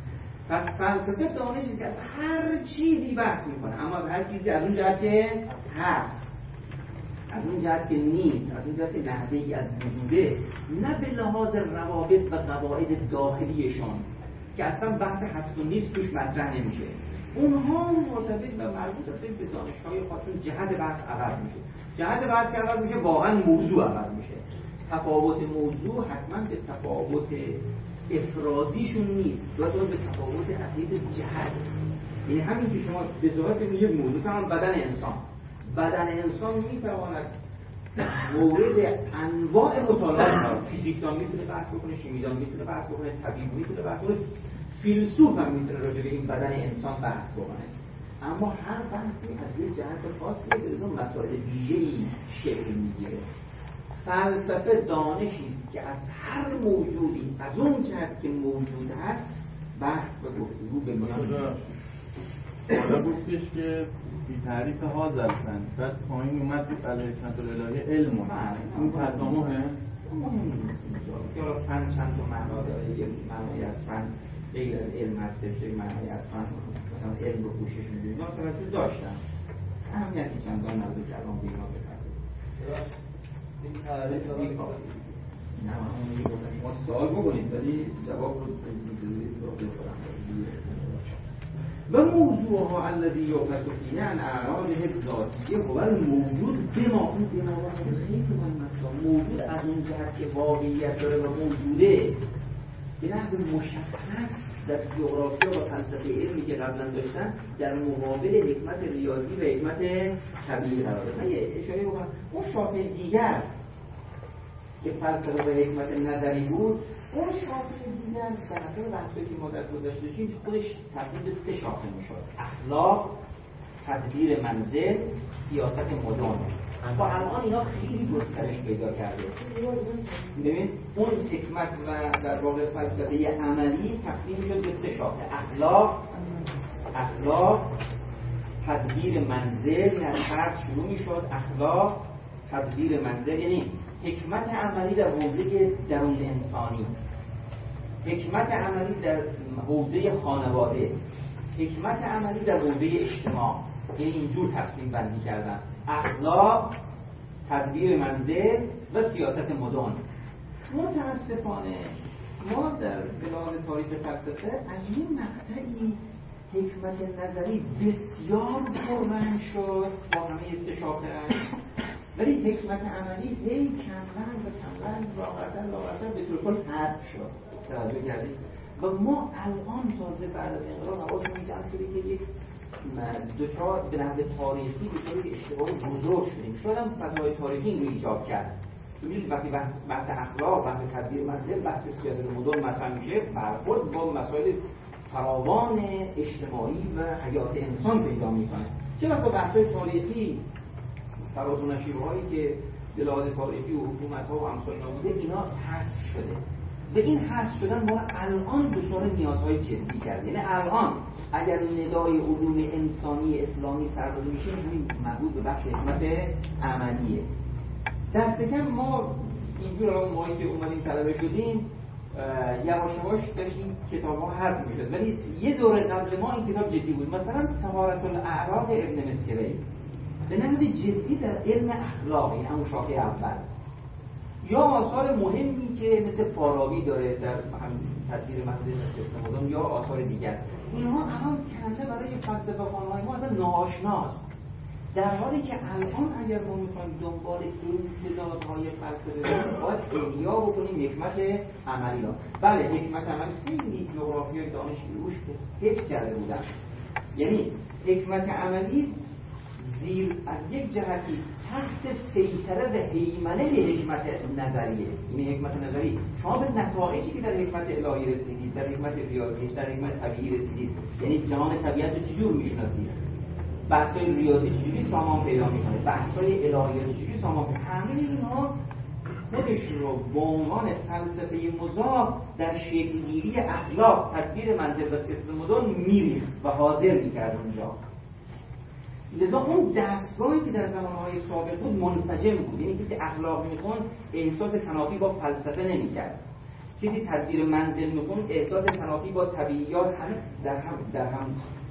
پس فلسفه دانشی که از هر چیزی بحث میکنه، اما از هر چیزی از اون جهت که هست، از اون جهت که نیست، از اون جهت که نحوه‌ای از وجوده، نه به لحاظ روابط و قواعد داخلیشان که اصلا بحث هست و نیست توش مطرح نمیشه. اونها مرتبط و مربوط هستن به دانش‌های خاصون، جهت بحث عوض میشه. جهت بحث که عوض میشه واقعا موضوع عوض میشه. تفاوت موضوع حتما به تفاوت افرازیشون نیست، بلکه به تفاوت عقید جهت. یعنی همین که شما به ظاهر میگه موضوع هم بدن انسان، بدن انسان میتواند مورد انواع مطالعات فیزیکدان میتونه بحث بکنه، شیمیدان میتونه بحث بکنه، طبیب میتونه بحث بکنه، فیلسوف هم میتونه راجع به این بدن انسان بحث بکنه. اما هر بحثی از یک جهت خاصی به اون مسائل ویژه‌ای شکل میگیره. فلسفه دانشی است که از هر موجودی از اون جهت که موجود هست بحث و گفتگو به میان حالا گفتش که بی تعریف حاضر هستند، بعد پایین اومد که علیه حکمت الالهی علم این تسامحه؟ مهم نیست اینجا که حالا فن چند تا معنا داره، یه معنی از فن غیر از علم هستش، یه معنی از فن مثلا علم رو پوشش میدونی اینا توجه داشتن، اهمیتی چندان نداره که الان به اینا بپردازیم. این تعریف نه من میگم شما سوال بکنید ولی جواب رو بفرستید. و موضوعها الذی یؤخذ فیه عن اعراضه الذاتیه هو الموجود بما اون بما خیلی مثلا موجود از اون جهت که واقعیت داره و موجوده به نحو مشخص در جغرافیا و فلسفه علمی که قبلا داشتن در مقابل حکمت ریاضی و حکمت طبیعی قرار دادن. من یه اشاره بکنم اون شاخه دیگر که فلسفه و حکمت نظری بود، اون شاخه دیگر در اثر بحثایی که ما در گذشته داشتیم خودش تبدیل به سه شاخه میشد: اخلاق، تدبیر منزل، سیاست مدام. و الان اینا خیلی گسترش پیدا کرده. ببین اون حکمت و در واقع فلسفه عملی تقسیم شد به سه شاخه: اخلاق، اخلاق، تدبیر منزل، یعنی فرد شروع میشد اخلاق، تدبیر منزل، یعنی حکمت عملی در حوزه درون انسانی، حکمت عملی در حوزه خانواده، حکمت عملی در حوزه اجتماع. یعنی اینجور تقسیم بندی کردن: اخلاق، تدبیر منزل و سیاست مدام. متاسفانه ما در بلاد تاریخ فلسفه از این مقطعی حکمت نظری بسیار پررنگ شد با همه سه شاخه‌اش، ولی حکمت عملی هی کمرنگ و کمرنگ لاغرتر لاغرتر به طور کل حذف شد. توجه کردید؟ و ما الان تازه بعد از انقلاب حواسمون جمع شده که یک دچار به نحو تاریخی به طور اشتباه بزرگ شدیم. شاید هم فتاوای تاریخی این رو ایجاد کرد. ببینید وقتی بحث اخلاق، بحث تدبیر منزل، بحث سیاست مدام مطرح میشه، برخورد با مسائل فراوان اجتماعی و حیات انسان پیدا میکنه. چه وقتا بحث‌های تاریخی فراز و نشیب‌هایی که دلالت تاریخی و حکومت‌ها و امثال اینا بوده، اینا حذف شده. به این حذف شدن ما الان دچار نیازهای جدی کرد. یعنی الان اگر ندای علوم انسانی اسلامی سرداده میشه، همین مربوط به بخش حکمت عملیه. دست کم ما اینجور الان ماهی که اومدیم طلبه شدیم یواش یواش داشتیم کتاب‌ها حذف میشد، ولی یه دوره قبل ما این کتاب جدی بود. مثلا طهارت الاعراض ابن مسکوی به نحو جدی در علم اخلاق، یعنی همون شاخه اول، یا آثار مهمی که مثل فارابی داره در همین تدبیر منزل و سیاست مدام، یا آثار دیگر، اینها الان کنده برای فلسفه خوان‌های ما اصلا ناآشناست. در حالی که الان اگر ما میخوایم دنبال امتدادهای فلسفه رو باید احیا بکنیم حکمت عملی را. بله حکمت عملی خیلی جغرافیای دانش روش حفظ کرده بودن. یعنی حکمت عملی زیر از یک جهتی تحت سیطره و هیمنه به حکمت نظریه. این حکمت نظری شما به نتایجی که در حکمت الهی رسیدید، در حکمت ریاضی، در حکمت طبیعی رسیدید، یعنی جهان طبیعت رو چجور میشناسید، بحث‌های ریاضی چجوری سامان پیدا میکنه، بحث‌های الهی چجوری سامان پیدا، همه اینها خودش رو به عنوان فلسفه مضاف در شکل‌گیری اخلاق، تدبیر منزل و سیاست مدام میریخت و حاضر میکرد اونجا. لذا اون دستگاهی که در زمانهای سابق بود منسجم بود، یعنی کسی اخلاق میخوند احساس تنافی با فلسفه نمیکرد. چیزی تدبیر منزل میکن، احساس تنافی با طبیعیات همه در هم در هم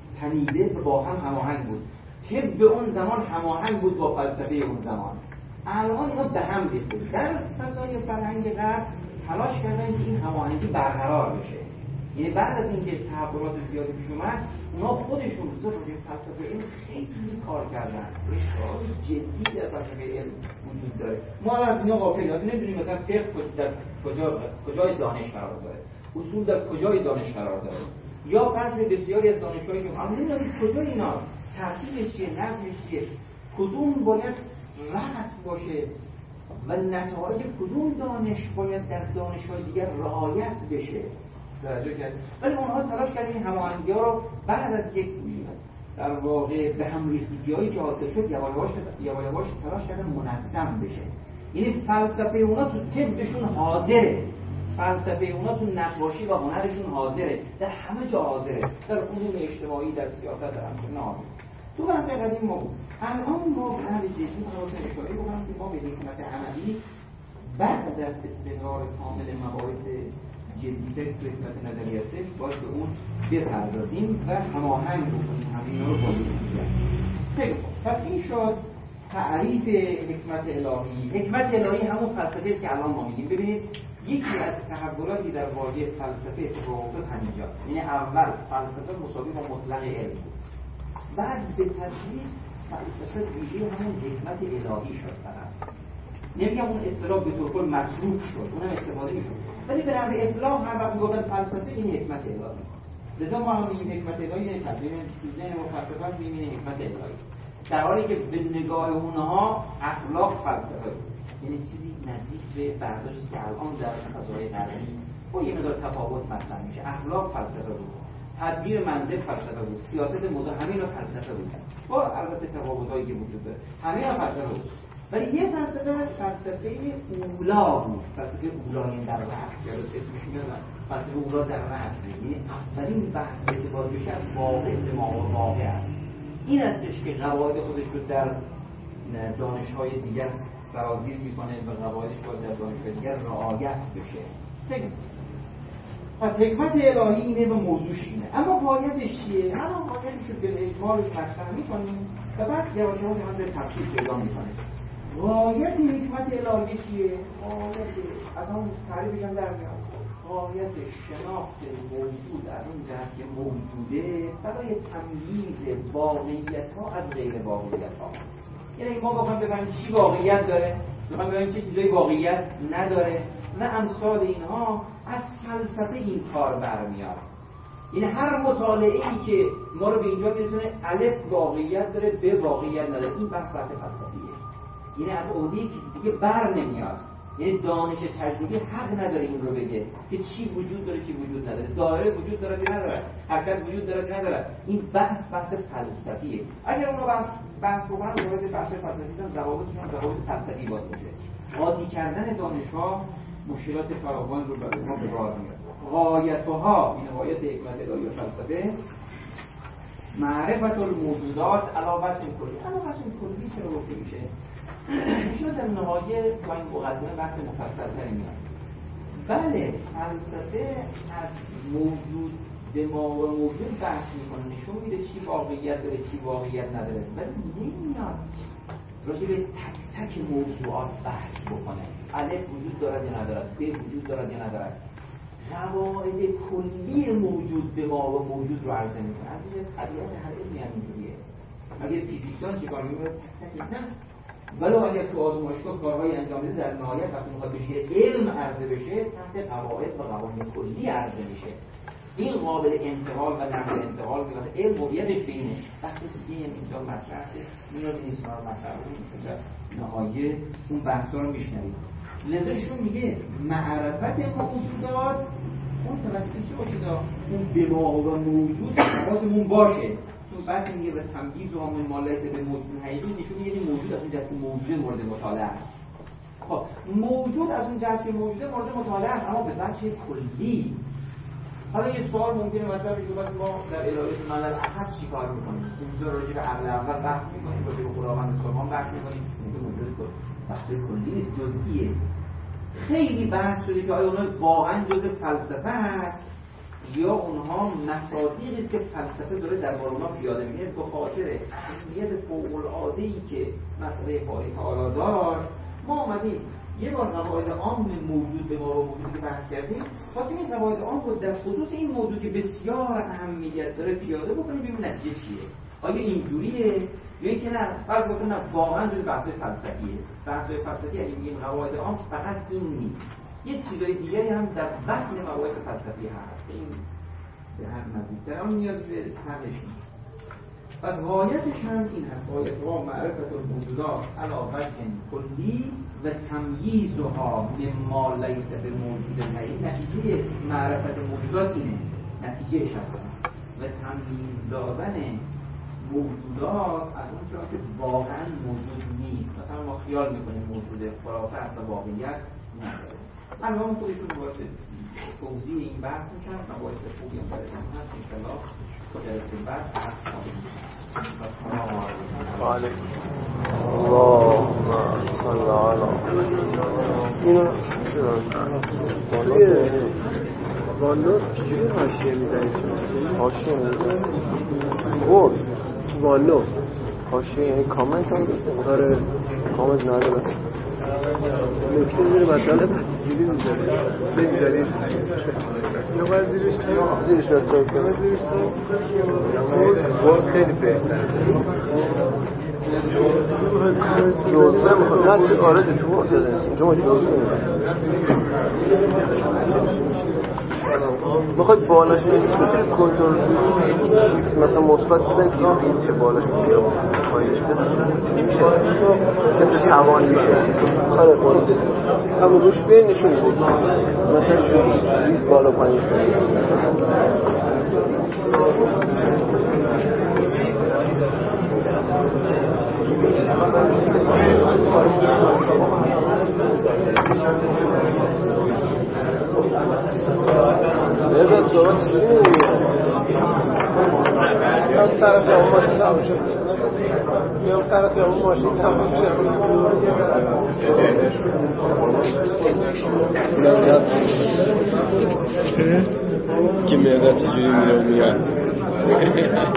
تنیده با هم هماهنگ بود. طب اون زمان هماهنگ بود با فلسفه اون زمان. الان اینا به هم ریخته. در فضای فرهنگ غرب تلاش کردن که این هماهنگی برقرار بشه. یعنی بعد از اینکه تحولات زیادی پیش اومد، اونا خودشون رو روی فلسفه علم خیلی کار کردن. اشتغال جدی در فلسفه علم وجود داره. ما الان از اینا غافلیم. نمیدونیم مثلا فقه در کجا کجای دانش قرار داره. اصول در کجای دانش قرار داره. یا فرض بسیاری از دانشگاهی که ما نمیدونیم کجا اینا ترتیبش چیه، نظمش چیه، کدوم باید رأس باشه و نتایج کدوم دانش باید در دانش‌های دیگر رعایت بشه. توجه کرد. ولی اونها تلاش کردن این هماهنگی‌ها رو بعد از یک در واقع به هم ریختگی‌هایی که حاصل شد یواش یواش یواش تلاش کردن منظم بشه. یعنی فلسفه اونا تو طبشون حاضره، فلسفه اونا تو نقاشی و هنرشون حاضره، در همه جا حاضره، در علوم اجتماعی، در سیاست، در همه جا. تو بحث قدیم ما بود. الان ما به حال جدی خواستم اشاره بکنم که ما به حکمت عملی بعد از استقرار کامل مباحث جدی فکر و حکمت نظریاتی باید به اون بپردازیم و هماهنگ بکنیم همین رو با یکدیگر. خیلی خوب. پس این شد تعریف حکمت الهی. حکمت الهی همون فلسفه است که الان ما میگیم. ببینید یکی از تحولاتی در واژه فلسفه اتفاق افتاد همینجاست. یعنی اول فلسفه مساوی با مطلق علم بود. بعد به تدریج فلسفه ویژه همون حکمت الهی شد. فقط نمیگم اون اصطلاح به طور کل مطلوب شد، اونم استفاده میشد، ولی به نحو اطلاق هر وقت گفتن فلسفه این حکمت الهی. لذا ما هم میگیم حکمت الهی یعنی تدبیر ذهن و فلسفه میگیم حکمت الهی، در حالی که به نگاه اونها اخلاق فلسفه بود. یعنی چیزی نزدیک به برداشتی که الان در فضای غربی با یه مقدار تفاوت مطرح میشه. اخلاق فلسفه بود، تدبیر منزل فلسفه بود، سیاست مدرن همین رو فلسفه بود، با البته تفاوتایی که وجود داره همین رو فلسفه بود. ولی یه فلسفه فلسفه اولا بود، فلسفه اولایین در رأس، یا اسمش میگن فلسفه اولا در رأس. یعنی اولین بحث که باید بشه از واقع به ما واقع است. این استش که قواعد خودش رو در دانش‌های دیگر سرازیر میکنه و قواعدش باید در دانش‌های دیگر رعایت بشه. فکر پس حکمت الهی اینه و موضوعش اینه. اما غایتش چیه؟ اما غایتش رو به اجمال مطرح می‌کنیم و بعد یواش یواش هم به تفصیل پیدا می‌کنیم. غایت حکمت الهی چیه؟ غایت از اون تعریفش هم در میاد. غایت شناخت موجود از اون جهت که موجوده برای تمییز واقعیت‌ها از غیر واقعیت‌ها. یعنی ما بخوایم ببینیم چی واقعیت داره، بخوایم ببینیم چه چیزایی واقعیت نداره و امثال اینها، از فلسفه این کار برمیاد. یعنی هر مطالعه‌ای که ما رو به اینجا میرسونه الف واقعیت داره، ب واقعیت نداره، این بحث بحث فلسفیه. یعنی از عهده کسی دیگه بر نمیاد. یعنی دانش تجربی حق نداره این رو بگه که چی وجود داره چی وجود نداره، دایره وجود داره که نداره، حرکت وجود داره که نداره. این بحث بحث فلسفیه. اگر اون رو بحث بحث بکنن وارد بحث فلسفی ضوابطشون ضوابط فلسفی باز میشه. قاطی کردن دانش‌ها مشکلات فراوان رو برای ما به بار میاره. غایت‌ها این غایت حکمت الهی و فلسفه معرفت الموجودات علاوه کلی. علاوه کلی چرا گفته میشه؟ میشه در نهایه با این مقدمه بحث مفصل‌تری میاد. بله فلسفه از موجود به ما و موجود بحث میکنه، نشون میده چی واقعیت داره چی واقعیت نداره، ولی نمیاد راجع به تک تک موضوعات بحث بکنه. الف وجود دارد یا ندارد، ب وجود دارد یا ندارد. قواعد کلی موجود به ما و موجود رو عرضه میکنه. از این طبیعت هر علمی همینجوریه. اگه فیزیکدان چیکار میکنه تک تک نه، ولی اگر تو آزمایشگاه کارهای انجام میده در نهایت وقتی میخواد بشه علم عرضه بشه تحت قواعد و قوانین کلی عرضه میشه. این قابل انتقال و نقل انتقال میشه. علم موریتش به اینه. وقتی که این اینجا مطرح است نیاز نیست ما رو مطرح کنیم در نهایت اون بحثا رو میشنوید. لذا ایشون میگه معرفت موجودات اون توجه باشید اون به واقع موجود حواسمون باشه. چون بعد میگه به تمییز و عامل مالایت به موجود حقیقی نشون میده موجود از اون جهت که موجود مورد مطالعه است. خب موجود از اون جهت که موجود مورد مطالعه است اما به وجه کلی. حالا یه سوال ممکنه مطرح بشه که ما در ارائه ملل احد چیکار می‌کنیم؟ اینجا راجع به عقل اول بحث می‌کنیم، راجع به خداوند سبحان بحث می‌کنیم. این موجود بحث کلی نیست، جزئیه. خیلی بحث شده که آیا اونها واقعا جز فلسفه هست یا اونها مصادیقی است که فلسفه داره در باره اونها پیاده می‌کنه به خاطر اهمیت فوق‌العاده‌ای که مسئله باری تعالی داشت. ما اومدیم یه بار قواعد عام موجود به ما رو موجود که بحث کردیم، خواستیم این قواعد عام رو در خصوص این موضوع که بسیار اهمیت داره پیاده بکنیم ببینیم نتیجه چیه. آیا اینجوریه یا اینکه نه بعد بگم نه واقعا جز بحث‌های فلسفیه. بحث‌های فلسفی اگه میگیم قواعد عام فقط این نیست، یه چیزای دیگری هم در بطن مباحث فلسفی هست. این به هم نزدیک‌تر هم نیاز به حلش نیست. پس غایتش هم این هست، غایت ها معرفت الموجودات علی وجه کلی و تمییزها مما لیس بموجود نهی. نتیجه معرفت موجودات اینه، نتیجهش هست و تمییز دادن موجودات از اون چیزی که واقعا موجود نیست. مثلا ما خیال میکنیم موجود خرافه است و واقعیت نداره. الان خودشون باید توضیح این بحث میکنم، مباحث خوبی هم برای من هست انشالله جلسه بعد بحث خواهیم. وعلیکم اللهم صل علی اینو توی وانلود چجوری حاشیه میزنید؟ حاشیه میزنید؟ خب وانلود حاشیه یعنی کامنت هم داره؟ کامنت نداره نکته زیر مطلب زیری میذارید نمیذارید یا باید زیرش زیرش رفتار کنید زیرش باید خیلی بهتره جوزه میخواد نه آره تو ورد داده اینجا ما جوزه میخواید بالاش نمیشه میتونید کنترل مثلا مثبت بزنید که این چه بالاش میشه پایینش نمیشه مثل توان میشه آره باید اما روش بیاین نشون بود مثلا ریز بالا پایین نزد صحبت چجوری نمیگه میام سر خیابون ماشین تموم شد میام سر خیابون ماشین تموم شد که میادت چجوری میام میاد